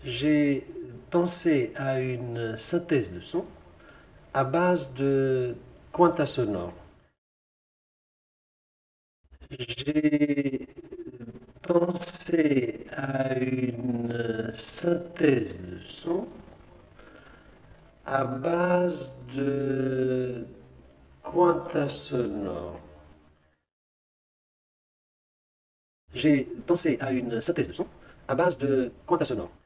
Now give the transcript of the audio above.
J'ai pensé à une synthèse de son à base de quanta sonore. J'ai pensé à une synthèse de son à base de quanta sonore. J'ai pensé à une synthèse de son à base de quanta sonore.